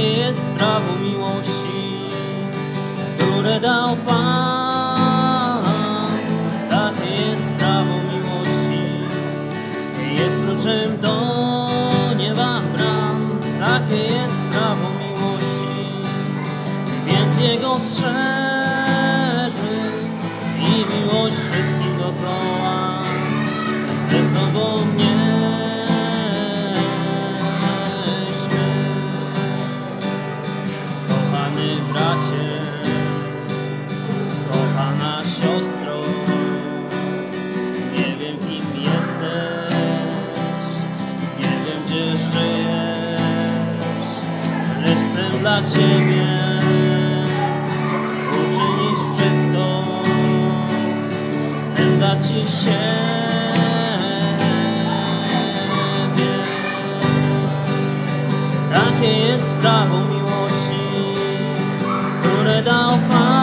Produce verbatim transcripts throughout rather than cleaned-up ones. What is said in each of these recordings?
Takie jest prawo miłości, które dał Pan. Takie jest prawo miłości, jest kluczem do nieba bram. Takie jest prawo miłości, więc Jego strzeży i miłość wszystkim dookoła ze sobą nieśmy. Kochany bracie, kochana siostro, nie wiem kim jesteś, nie wiem gdzie żyjesz, lecz chcę dla Ciebie uczynić wszystko, chcę dać Ci siebie. Takie jest prawo miłości, które dał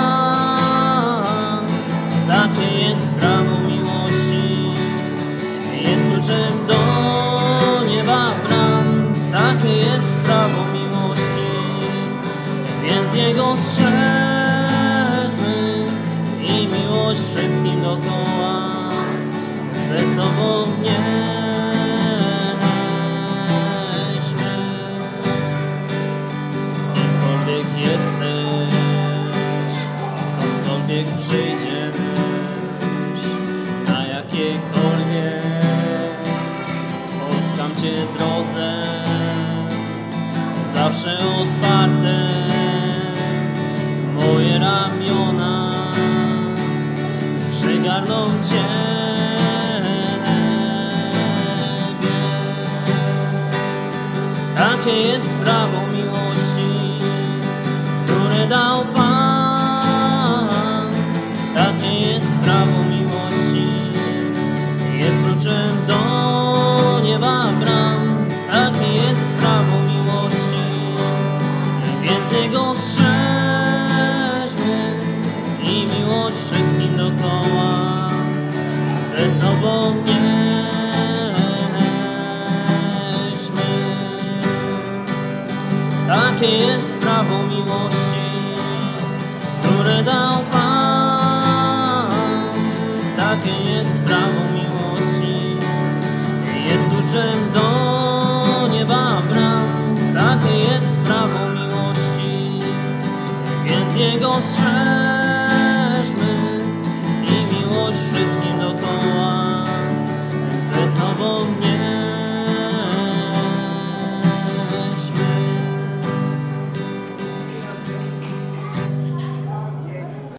Pan. Takie jest prawo miłości, jest kluczem do nieba bram. Takie jest prawo miłości, więc Jego strzeżmy i miłość wszystkim dookoła ze sobą nieśmy. Kimkolwiek jesteś, skądkolwiek przyjdziesz, na jakiekolwiek spotkam Cię drodze, zawsze otwarte moje ramiona przygarną Ciebie. Takie jest prawo miłości, które dał Pan. Takie jest prawo miłości, jest kluczem do nieba bram. Takie jest prawo miłości, więc Jego strzeżmy i miłość wszystkim dookoła ze sobą nieśmy. Takie jest prawo miłości, które dał Pan. Takie jest prawo miłości, jest kluczem do nieba bram. Takie jest prawo miłości, więc Jego strzeż.